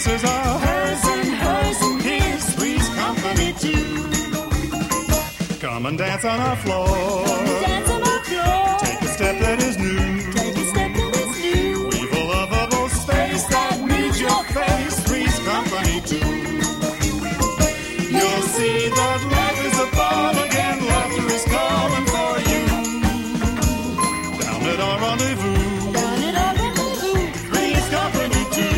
glasses are hers and here's Three's Company too. Come and dance on our floor. Take a step that is new. Weave a lovable space that needs your face. Three's Company too. You'll see that life is a ball again. Laughter is calling for you. Down at our rendezvous. Three's Company too.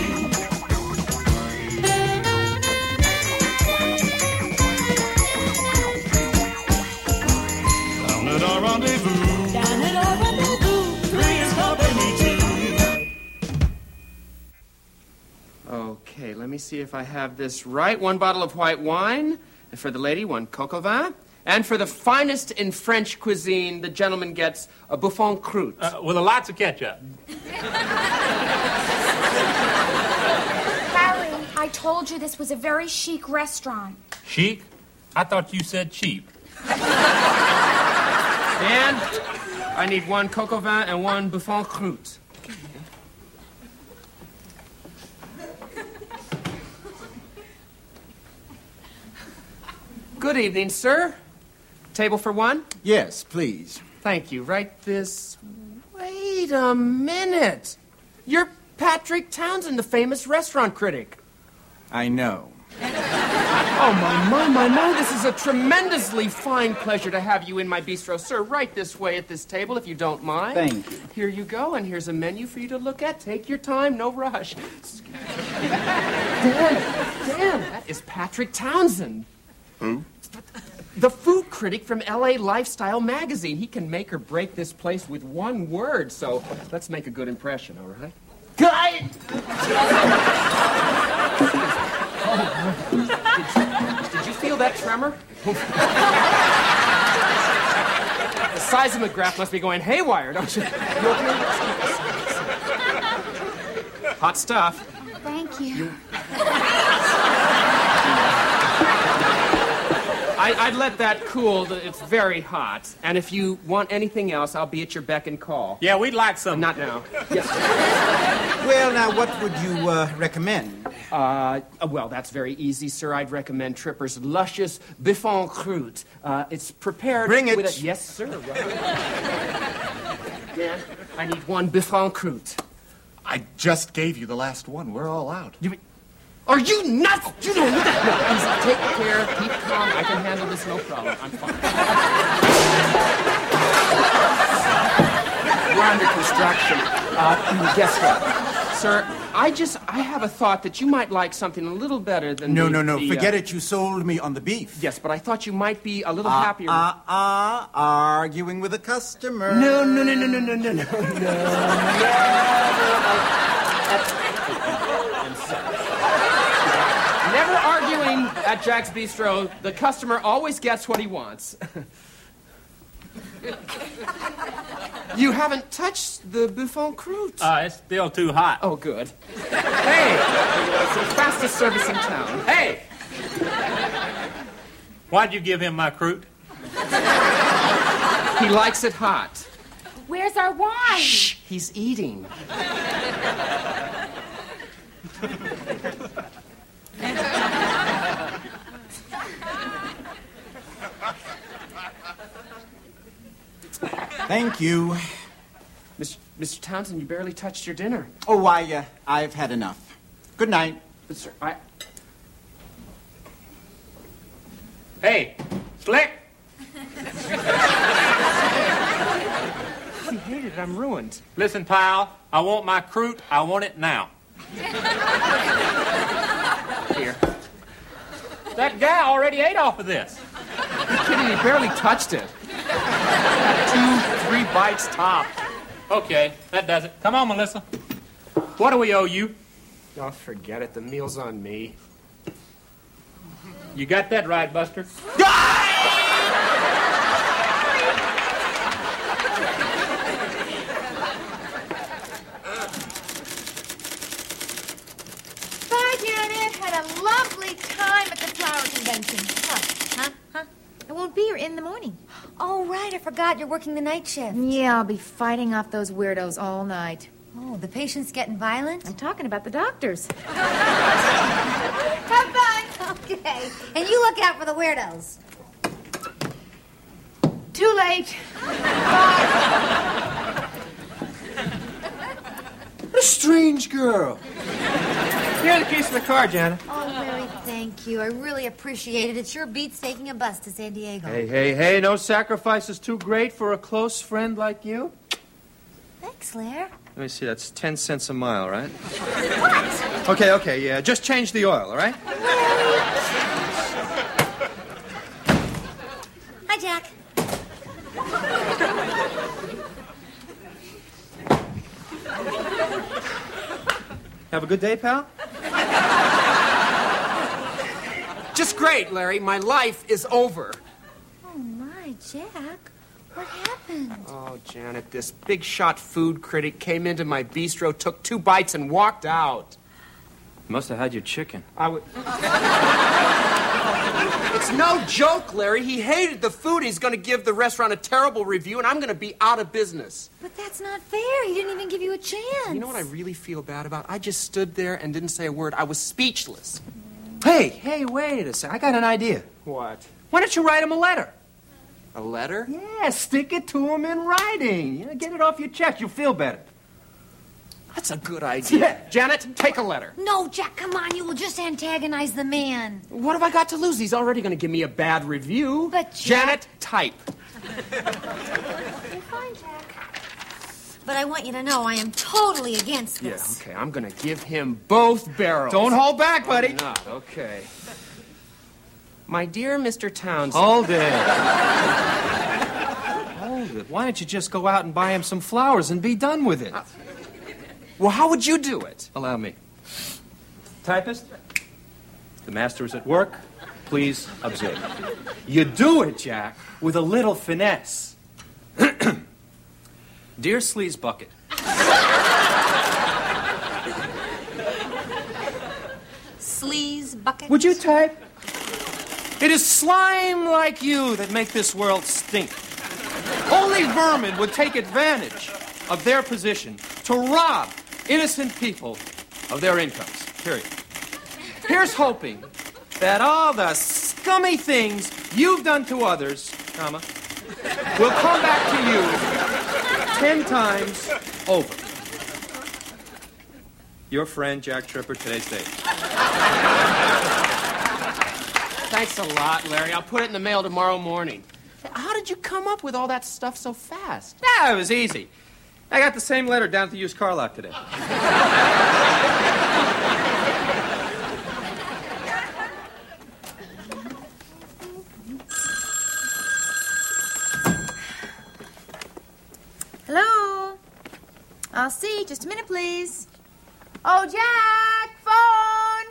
Down at our rendezvous. Three's Company too. Okay, let me see if I have this right. 1 bottle of white wine. And for the lady, 1 coq au vin. And for the finest in French cuisine, the gentleman gets a bouffon croûte. With lots of ketchup. Harry, I told you this was a very chic restaurant. Chic? I thought you said cheap. And I need 1 coq au vin and 1 bouffon croûte. Good evening, sir. Table for 1? Yes, please. Thank you. Right this... Wait a minute. You're Patrick Townsend, the famous restaurant critic. I know. Oh, my. This is a tremendously fine pleasure to have you in my bistro. Sir, right this way at this table, if you don't mind. Thank you. Here you go, and here's a menu for you to look at. Take your time, no rush. Dan, that is Patrick Townsend. Who? The food critic from L.A. Lifestyle magazine. He can make or break this place with 1 word, so let's make a good impression, all right? Did you feel that tremor? The seismograph must be going haywire, don't you? Hot stuff. Thank you. I'd let that cool. It's very hot. And if you want anything else, I'll be at your beck and call. Yeah, we'd like some. Not now. Yes. Well, now, what would you recommend? Well, that's very easy, sir. I'd recommend Tripper's luscious bouffon croûte. It's prepared Bring it. with a... Yes, sir. Right. Dan, I need 1 bouffon croûte. I just gave you the last one. We're all out. Are you nuts? You don't need that. No, easy. Take care. Keep calm. I can handle this, no problem. I'm fine. We're under construction. Guess what? Sir, I have a thought that you might like something a little better than No. Forget it. You sold me on the beef. Yes, but I thought you might be a little happier. Arguing with a customer. No. I'm sorry. Never arguing at Jack's Bistro. The customer always gets what he wants. You haven't touched the bouffon croûte. It's still too hot. Oh, good. Hey! It's the fastest service in town. Hey! Why'd you give him my croûte? He likes it hot. Where's our wine? Shh! He's eating. Thank you. Mr. Townsend, you barely touched your dinner. Oh, I've had enough. Good night. But, sir, Hey, Slick! He hated it. I'm ruined. Listen, pal, I want my croûte. I want it now. Here. That guy already ate off of this. You're kidding, he barely touched it. 2-3 bites top. Okay, that does it. Come on, Melissa. What do we owe you? Oh, forget it. The meal's on me. You got that right, Buster. Bye, Janet. Had a lovely time at the flower convention. Huh? I won't be here in the morning. Oh, right. I forgot you're working the night shift. Yeah, I'll be fighting off those weirdos all night. Oh, the patient's getting violent? I'm talking about the doctors. Have fun! Okay. And you look out for the weirdos. Too late. What a strange girl. Here are the keys to the car, Janet. Oh, Larry, thank you. I really appreciate it. It sure beats taking a bus to San Diego. Hey, no sacrifice is too great for a close friend like you. Thanks, Lair. Let me see, that's 10 cents a mile, right? What? Okay, yeah, just change the oil, all right? Hi, Jack. Have a good day, pal? Just great, Larry. My life is over. Oh, my, Jack. What happened? Oh, Janet, this big shot food critic came into my bistro, took 2 bites, and walked out. You must have had your chicken. It's no joke, Larry. He hated the food. He's going to give the restaurant a terrible review, and I'm going to be out of business. But that's not fair. He didn't even give you a chance. You know what I really feel bad about? I just stood there and didn't say a word. I was speechless. Hey, wait a second. I got an idea. What? Why don't you write him a letter? A letter? Yeah, stick it to him in writing. You know, get it off your chest. You'll feel better. That's a good idea. Yeah. Janet, take a letter. No, Jack, come on. You will just antagonize the man. What have I got to lose? He's already going to give me a bad review. But Janet, type. You're fine, Jack. But I want you to know I am totally against this. Yeah, okay. I'm going to give him both barrels. Don't hold back, buddy. I'm not. Okay. My dear Mr. Townsend. Hold it. Hold it. Why don't you just go out and buy him some flowers and be done with it? Well, how would you do it? Allow me. Typist, the master is at work. Please observe. You do it, Jack, with a little finesse. Dear Sleaze Bucket. Sleaze Bucket? Would you type? It is slime like you that make this world stink. Only vermin would take advantage of their position to rob innocent people of their incomes, period. Here's hoping that all the scummy things you've done to others, comma, will come back to you 10 times over. Your friend, Jack Tripper, today's date. Thanks a lot, Larry. I'll put it in the mail tomorrow morning. How did you come up with all that stuff so fast? It was easy. I got the same letter down at the used car lot today. Hello? I'll see. Just a minute, please. Oh, Jack, phone.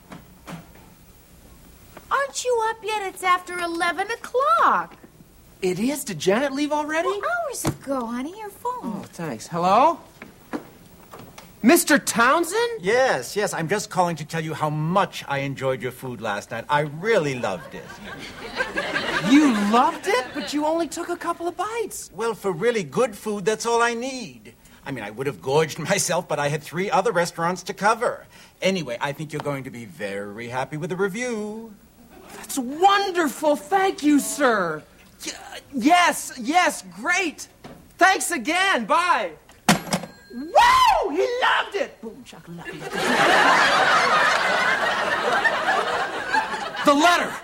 Aren't you up yet? It's after 11 o'clock. It is? Did Janet leave already? Well, hours ago, honey. Your phone. Oh, thanks. Hello? Mr. Townsend? Yes, I'm just calling to tell you how much I enjoyed your food last night. I really loved it. You loved it? But you only took a couple of bites. Well, for really good food, that's all I need. I mean, I would have gorged myself, but I had 3 other restaurants to cover. Anyway, I think you're going to be very happy with the review. That's wonderful. Thank you, sir. Yes, great. Thanks again. Bye. Woo! He loved it. Boom, shakalaka. The letter.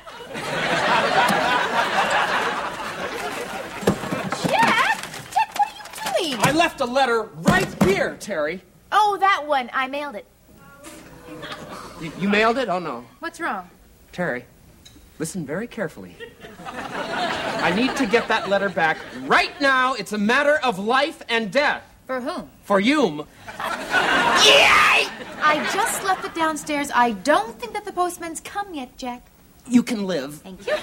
Jack, what are you doing? I left a letter right here, Terry. Oh, that one. I mailed it. You mailed it? Oh, no. What's wrong? Terry, listen very carefully. I need to get that letter back right now. It's a matter of life and death. For whom? For you. Yay! I just left it downstairs. I don't think that the postman's come yet, Jack. You can live. Thank you.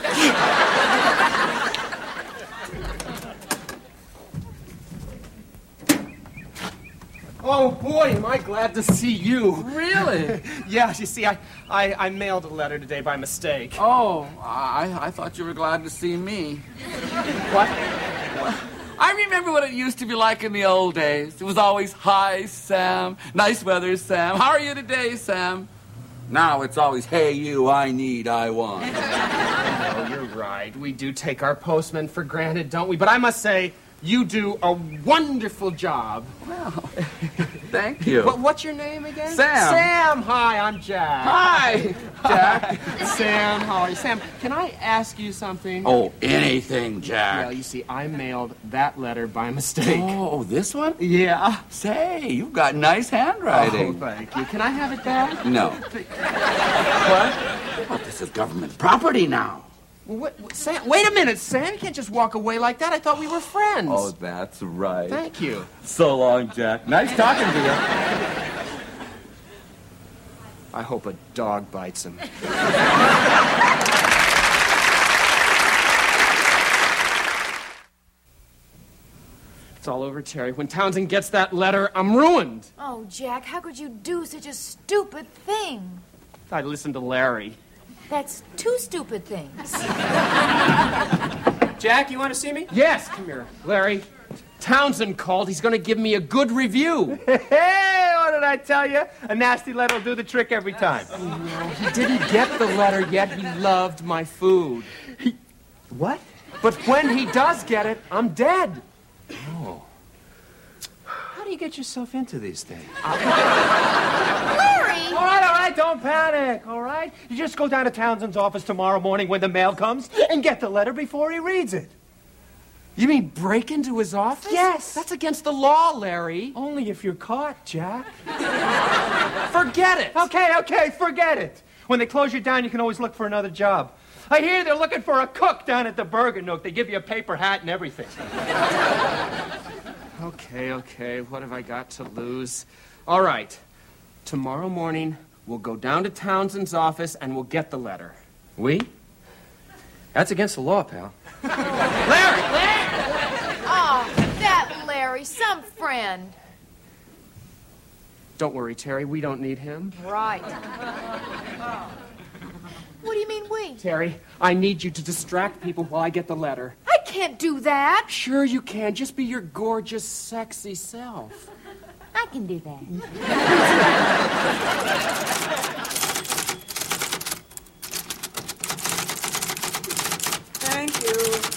Oh, boy, am I glad to see you. Really? Yeah, you see, I mailed a letter today by mistake. Oh, I thought you were glad to see me. What? I'm remember what it used to be like in the old days. It was always, "Hi, Sam. Nice weather, Sam. How are you today, Sam?" Now it's always, "Hey, you, I need, I want." Oh, you're right. We do take our postmen for granted, don't we? But I must say, you do a wonderful job. Well, thank you. What's your name again? Sam. Sam. Hi, I'm Jack. Hi, Jack. Sam, how are you? Sam, can I ask you something? Oh, anything, Jack. Well, you see, I mailed that letter by mistake. Oh, this one? Yeah. Say, you've got nice handwriting. Oh, thank you. Can I have it back? No. What? Well, this is government property now. Well, Sam, wait a minute, Sam. You can't just walk away like that. I thought we were friends. Oh, that's right. Thank you. So long, Jack. Nice talking to you. I hope a dog bites him. It's all over, Terry. When Townsend gets that letter, I'm ruined. Oh, Jack, how could you do such a stupid thing? I listened to Larry. That's two stupid things. Jack, you want to see me? Yes, come here. Larry, Townsend called. He's going to give me a good review. Hey, what did I tell you? A nasty letter will do the trick every time. No, he didn't get the letter yet. He loved my food. What? But when he does get it, I'm dead. Oh. How do you get yourself into these things? Larry! All right, don't panic, all right? You just go down to Townsend's office tomorrow morning when the mail comes and get the letter before he reads it. You mean break into his office? Yes. That's against the law, Larry. Only if you're caught, Jack. Forget it. Okay, forget it. When they close you down, you can always look for another job. I hear they're looking for a cook down at the Burger Nook. They give you a paper hat and everything. Okay, what have I got to lose? All right, tomorrow morning, we'll go down to Townsend's office and we'll get the letter. We? That's against the law, pal. Larry! Oh, that Larry, some friend. Don't worry, Terry, we don't need him. Right. What do you mean we? Terry, I need you to distract people while I get the letter. I can't do that. Sure you can. Just be your gorgeous, sexy self. I can do that. Thank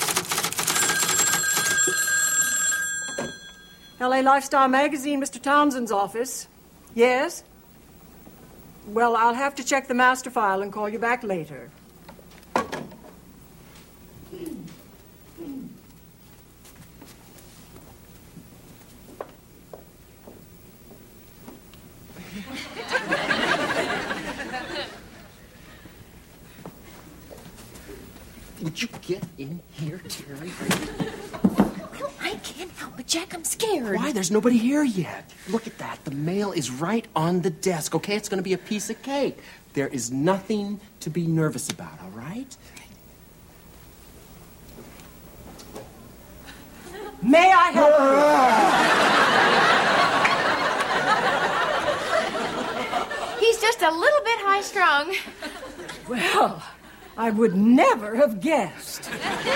you. LA Lifestyle Magazine, Mr. Townsend's office. Yes? Well, I'll have to check the master file and call you back later. Would you get in here, Terry? Well, I can't help it, Jack. I'm scared. Why? There's nobody here yet. Look at that. The mail is right on the desk, okay? It's going to be a piece of cake. There is nothing to be nervous about, all right? May I help you? He's just a little bit high-strung. Well, I would never have guessed.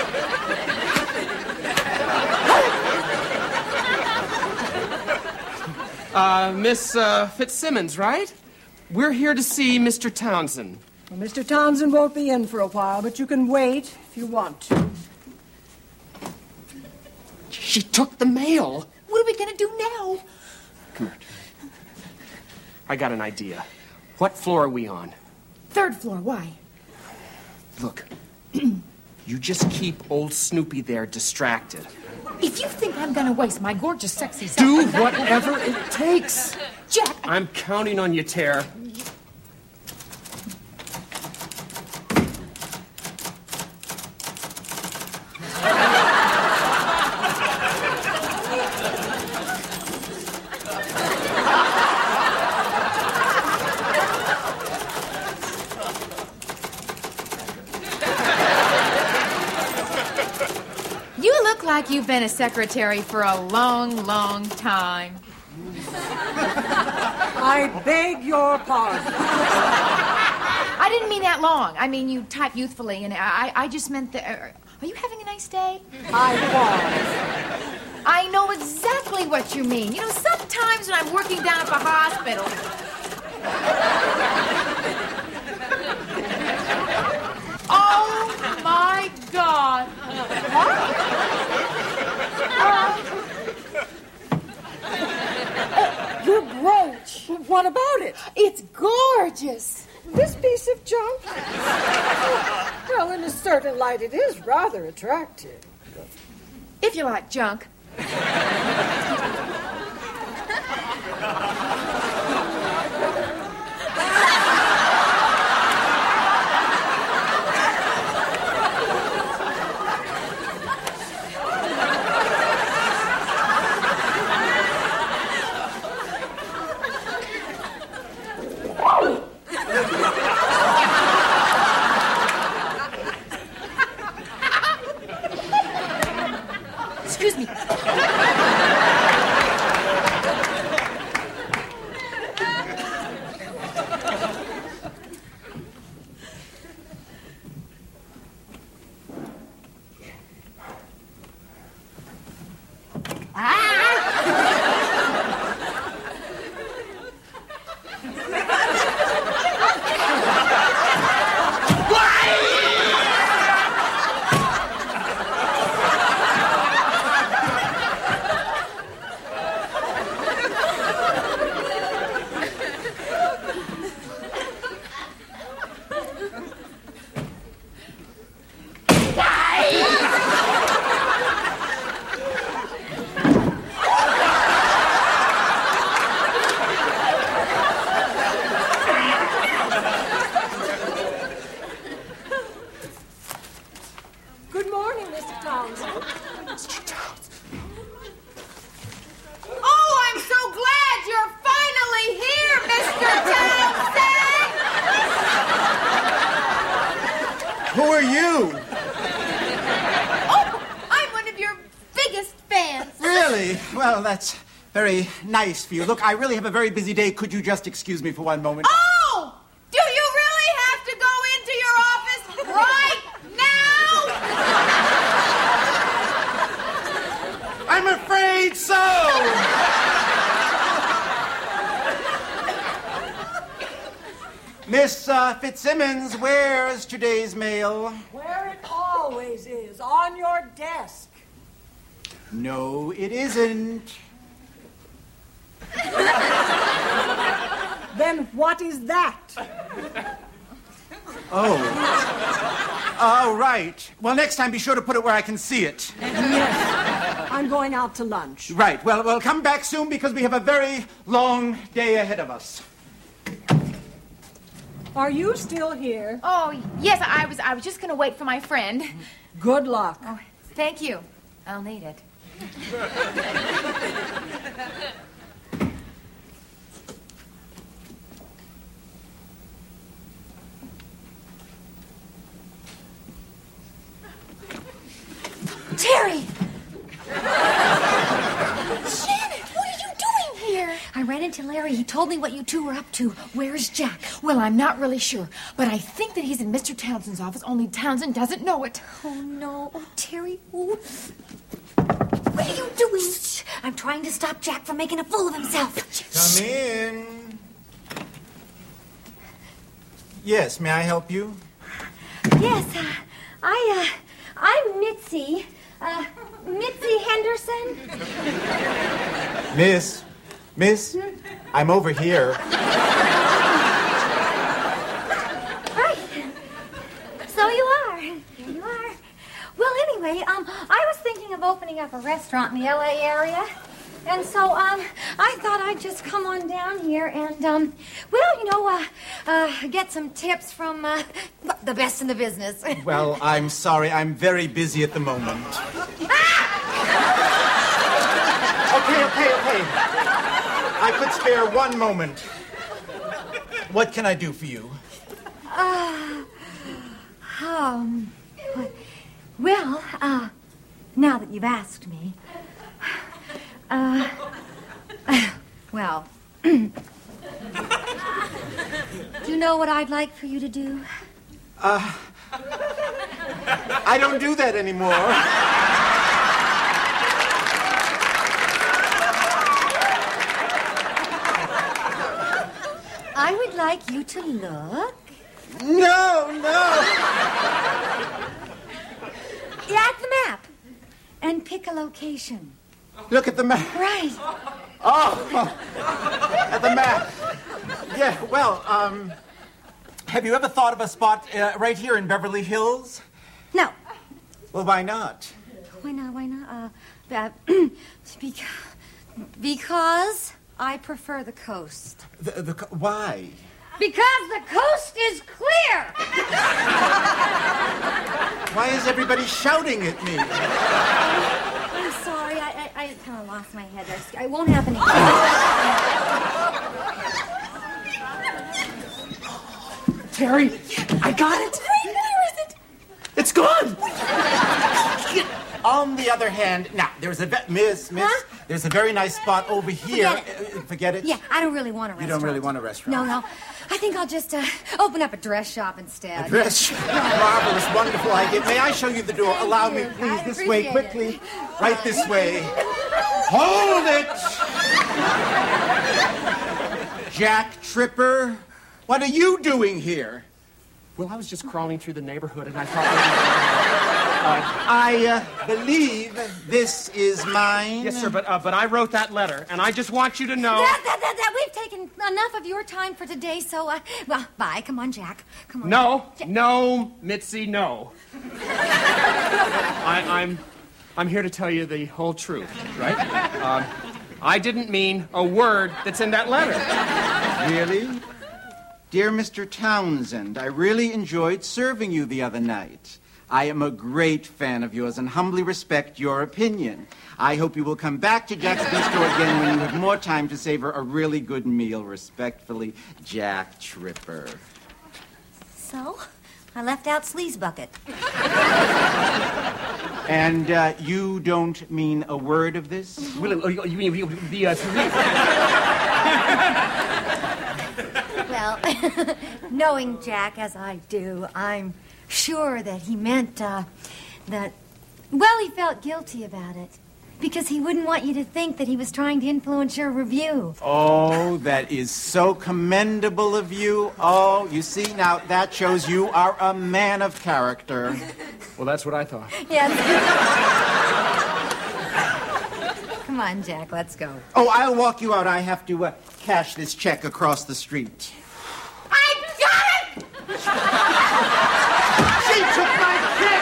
Miss Fitzsimmons, right? We're here to see Mr. Townsend. Well, Mr. Townsend won't be in for a while, but you can wait if you want to. She took the mail. What are we going to do now? Come here. I got an idea. What floor are we on? 3rd floor. Why? Look, you just keep old Snoopy there distracted. If you think I'm going to waste my gorgeous, sexy self... Do whatever it takes. Jack! I'm counting on you, Tara. Like you've been a secretary for a long, long time. I beg your pardon. I didn't mean that long. I mean, you type youthfully, and I just meant that... Are you having a nice day? I was. I know exactly what you mean. You know, sometimes when I'm working down at the hospital... Oh, my God. Your brooch. What about it? It's gorgeous. This piece of junk? Well, in a certain light, it is rather attractive. If you like junk. Excuse me. Good morning, Mr. Townsend. Mr. Townsend. Oh, I'm so glad you're finally here, Mr. Townsend! Who are you? Oh, I'm one of your biggest fans. Really? Well, that's very nice for you. Look, I really have a very busy day. Could you just excuse me for one moment? Oh! Do you really have to go into your office right now? I'm afraid so! Miss Fitzsimmons, where's today's mail? Where it always is, on your desk. No, it isn't. Then what is that? Oh. Oh, right. Well, next time be sure to put it where I can see it. Yes, I'm going out to lunch. Right. Well, come back soon because we have a very long day ahead of us. Are you still here? Oh, yes, I was just going to wait for my friend. Good luck. Oh, thank you. I'll need it. Terry! Janet, what are you doing here? I ran into Larry. He told me what you two were up to. Where's Jack? Well, I'm not really sure, but I think that he's in Mr. Townsend's office, only Townsend doesn't know it. Oh, no. Oh, Terry. Oh. What are you doing? Shh. I'm trying to stop Jack from making a fool of himself. Come in. Yes, may I help you? Yes, I'm Mitzi. Mitzi Henderson. Miss, I'm over here. Right. So you are. Here you are. Well, anyway, I was thinking of opening up a restaurant in the L.A. area. And so, I thought I'd just come on down here and, get some tips from, the best in the business. Well, I'm sorry. I'm very busy at the moment. Okay. I could spare one moment. What can I do for you? Now that you've asked me, do you know what I'd like for you to do? I don't do that anymore. I would like you to look. No. Yeah, at the map. And pick a location. Look at the map. Right. Oh, at the map. Yeah, well, have you ever thought of a spot right here in Beverly Hills? No. Well, why not? Why not? Because I prefer the coast. Why? Because the coast is clear! Why is everybody shouting at me? I'm sorry, I kind of lost my head there. It won't happen again. Terry, I got it. Where is it? It's gone. On the other hand, now, there's a... Miss, Huh? there's a very nice spot over here. Forget it? Yeah, I don't really want a restaurant. You don't really want a restaurant? No. I think I'll just open up a dress shop instead. A dress shop? Marvelous, wonderful idea. May I show you the door? Allow me, please, this way, quickly. Right this way. Hold it! Jack Tripper, what are you doing here? Well, I was just crawling through the neighborhood, and I thought... I believe this is mine. Yes, sir, but I wrote that letter, and I just want you to know... That we've taken enough of your time for today, so, well, bye. Come on, Jack. Come on. No, Mitzi, no. I'm here to tell you the whole truth, right? I didn't mean a word that's in that letter. Really? Dear Mr. Townsend, I really enjoyed serving you the other night. I am a great fan of yours and humbly respect your opinion. I hope you will come back to Jack's Bistro again when you have more time to savor a really good meal. Respectfully, Jack Tripper. So, I left out Sleaze Bucket. And you don't mean a word of this? Well, you mean the... Well, knowing Jack as I do, I'm sure that he meant that, well, he felt guilty about it. Because he wouldn't want you to think that he was trying to influence your review. Oh, that is so commendable of you. Oh, you see, now that shows you are a man of character. Well, that's what I thought. Yes. Come on, Jack, let's go. Oh, I'll walk you out. I have to cash this check across the street. I got it! She took my check!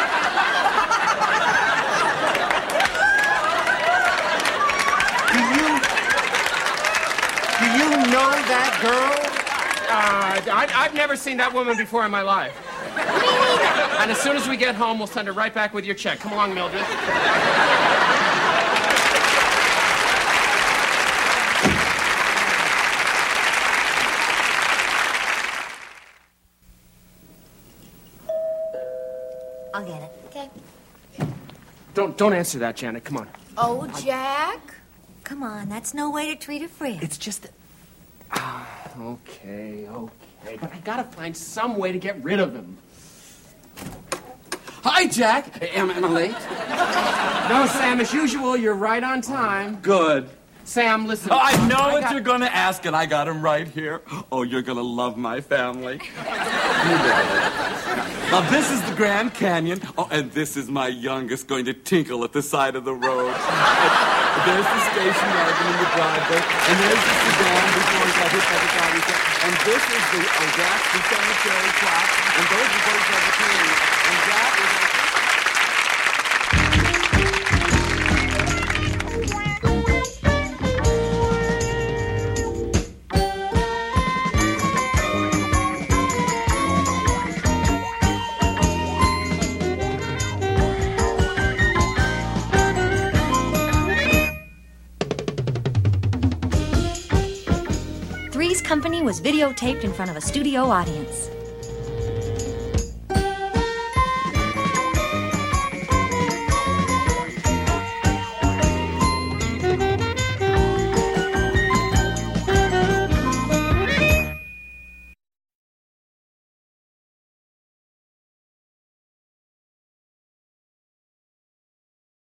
Do you know that girl? I've never seen that woman before in my life. Me neither. And as soon as we get home, we'll send her right back with your check. Come along, Mildred. I'll get it. Okay. Don't answer that, Janet. Come on. Oh, Jack? Come on, that's no way to treat a friend. It's just that... Okay. But I gotta find some way to get rid of him. Hi, Jack. Am I late? No, Sam, as usual, you're right on time. Good. Sam, listen. Oh, I know what you're going to ask, and I got him right here. Oh, you're going to love my family. Now, this is the Grand Canyon. Oh, and this is my youngest going to tinkle at the side of the road. There's the station wagon in the driveway, and there's the sedan before he got hit by the garbage truck. And this is the Jackson Cemetery clock, and those are both of the trees. And that is... Three's Company was videotaped in front of a studio audience.